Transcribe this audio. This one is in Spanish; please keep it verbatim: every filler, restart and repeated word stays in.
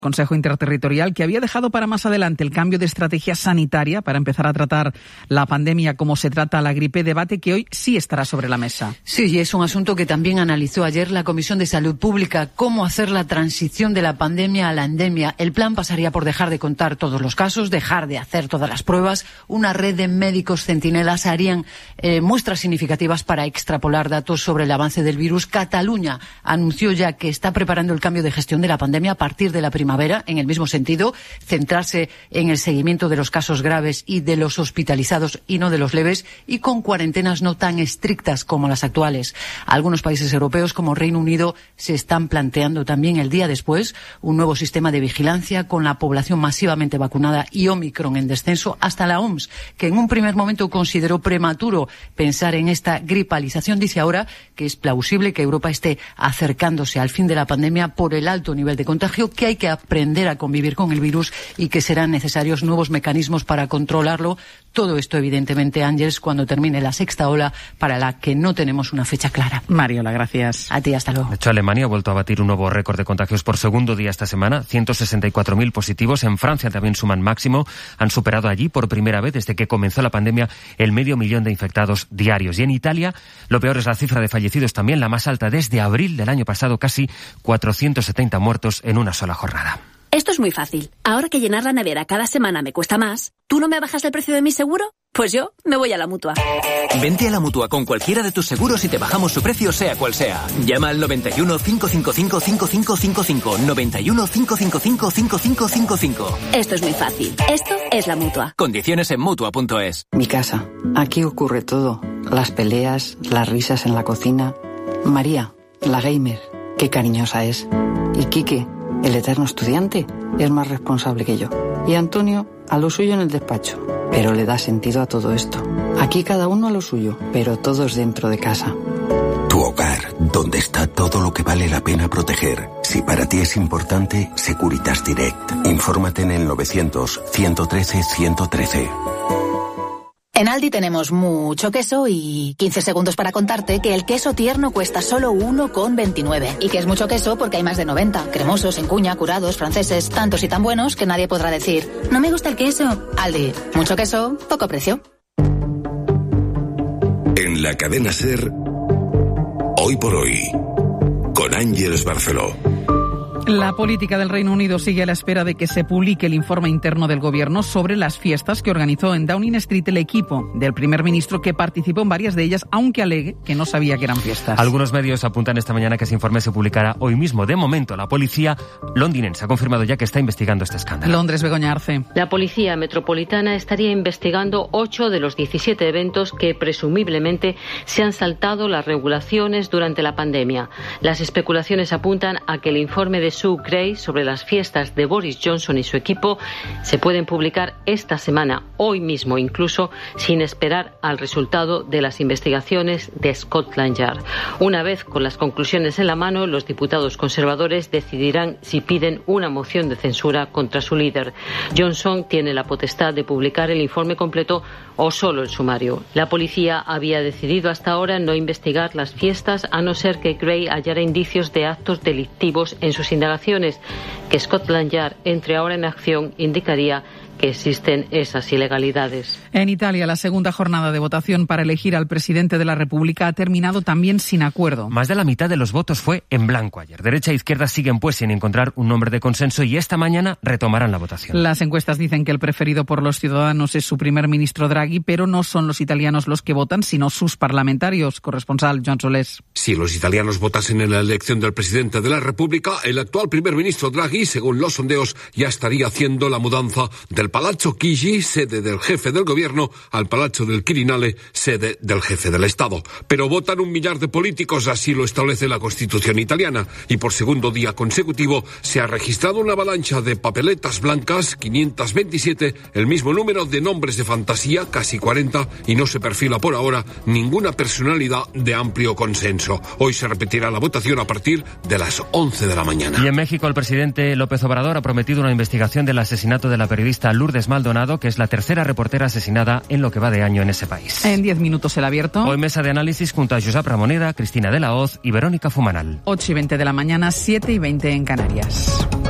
Consejo Interterritorial, que había dejado para más adelante el cambio de estrategia sanitaria para empezar a tratar la pandemia como se trata la gripe, debate que hoy sí estará sobre la mesa. Sí, y es un asunto que también analizó ayer la Comisión de Salud Pública, cómo hacer la transición de la pandemia a la endemia. El plan pasaría por dejar de contar todos los casos, dejar de hacer todas las pruebas. Una red de médicos centinelas harían eh, muestras significativas para extrapolar datos sobre el avance del virus. Cataluña anunció ya que está preparando el cambio de gestión de la pandemia a partir de la primavera. En el mismo sentido, centrarse en el seguimiento de los casos graves y de los hospitalizados y no de los leves, y con cuarentenas no tan estrictas como las actuales. Algunos países europeos, como Reino Unido, se están planteando también el día después un nuevo sistema de vigilancia con la población masivamente vacunada y Omicron en descenso. Hasta la O M S, que en un primer momento consideró prematuro pensar en esta gripalización, dice ahora que es plausible que Europa esté acercándose al fin de la pandemia por el alto nivel de contagio, que hay que aprender a convivir con el virus y que serán necesarios nuevos mecanismos para controlarlo. Todo esto, evidentemente, Ángeles, cuando termine la sexta ola, para la que no tenemos una fecha clara. Mariola, gracias. A ti, hasta luego. De hecho, Alemania ha vuelto a batir un nuevo récord de contagios por segundo día esta semana, ciento sesenta y cuatro mil positivos. En Francia también suman máximo. Han superado allí por primera vez desde que comenzó la pandemia el medio millón de infectados diarios. Y en Italia, lo peor es la cifra de fallecidos, también la más alta desde abril del año pasado, casi cuatrocientos setenta muertos en una sola jornada. Esto es muy fácil. Ahora que llenar la nevera cada semana me cuesta más, ¿tú no me bajas el precio de mi seguro? Pues yo me voy a la Mutua. Vente a la Mutua con cualquiera de tus seguros y te bajamos su precio sea cual sea. Llama al noventa y uno, cinco cinco cinco, cinco cinco cinco cinco, noventa y uno, cinco cinco cinco, cinco cinco cinco cinco. Esto es muy fácil. Esto es la Mutua. Condiciones en Mutua punto es. Mi casa. Aquí ocurre todo. Las peleas, las risas en la cocina. María, la gamer, qué cariñosa es. Y Quique, el eterno estudiante, es más responsable que yo. Y Antonio, a lo suyo en el despacho. Pero le da sentido a todo esto. Aquí cada uno a lo suyo, pero todos dentro de casa. Tu hogar, donde está todo lo que vale la pena proteger. Si para ti es importante, Securitas Direct. Infórmate en el novecientos, ciento trece, ciento trece. En Aldi tenemos mucho queso y quince segundos para contarte que el queso tierno cuesta solo uno con veintinueve. Y que es mucho queso porque hay más de noventa. Cremosos, en cuña, curados, franceses, tantos y tan buenos que nadie podrá decir: no me gusta el queso. Aldi, mucho queso, poco precio. En la cadena SER, Hoy por Hoy, con Ángeles Barceló. La política del Reino Unido sigue a la espera de que se publique el informe interno del gobierno sobre las fiestas que organizó en Downing Street el equipo del primer ministro, que participó en varias de ellas, aunque alegue que no sabía que eran fiestas. Algunos medios apuntan esta mañana que ese informe se publicará hoy mismo. De momento, la policía londinense ha confirmado ya que está investigando este escándalo. Londres, Begoña Arce. La policía metropolitana estaría investigando ocho de los diecisiete eventos que presumiblemente se han saltado las regulaciones durante la pandemia. Las especulaciones apuntan a que el informe de Sue Gray sobre las fiestas de Boris Johnson y su equipo se pueden publicar esta semana, hoy mismo incluso, sin esperar al resultado de las investigaciones de Scotland Yard. Una vez con las conclusiones en la mano, los diputados conservadores decidirán si piden una moción de censura contra su líder. Johnson tiene la potestad de publicar el informe completo o solo el sumario. La policía había decidido hasta ahora no investigar las fiestas a no ser que Gray hallara indicios de actos delictivos en sus indagaciones. Que Scotland Yard entre ahora en acción indicaría que existen esas ilegalidades. En Italia, la segunda jornada de votación para elegir al presidente de la República ha terminado también sin acuerdo. Más de la mitad de los votos fue en blanco ayer. Derecha e izquierda siguen pues sin encontrar un nombre de consenso y esta mañana retomarán la votación. Las encuestas dicen que el preferido por los ciudadanos es su primer ministro Draghi, pero no son los italianos los que votan, sino sus parlamentarios. Corresponsal Joan Solés. Si los italianos votasen en la elección del presidente de la República, el actual primer ministro Draghi, según los sondeos, ya estaría haciendo la mudanza del Palazzo Chigi, sede del jefe del gobierno, al Palazzo del Quirinale, sede del jefe del Estado. Pero votan un millar de políticos, así lo establece la Constitución italiana, y por segundo día consecutivo se ha registrado una avalancha de papeletas blancas, quinientos veintisiete, el mismo número de nombres de fantasía, casi cuarenta, y no se perfila por ahora ninguna personalidad de amplio consenso. Hoy se repetirá la votación a partir de las once de la mañana. Y en México, el presidente López Obrador ha prometido una investigación del asesinato de la periodista Lourdes Maldonado, que es la tercera reportera asesinada en lo que va de año en ese país. En diez minutos el abierto. Hoy mesa de análisis junto a Josep Ramoneda, Cristina de la Hoz y Verónica Fumanal. ocho y veinte de la mañana, siete y veinte en Canarias.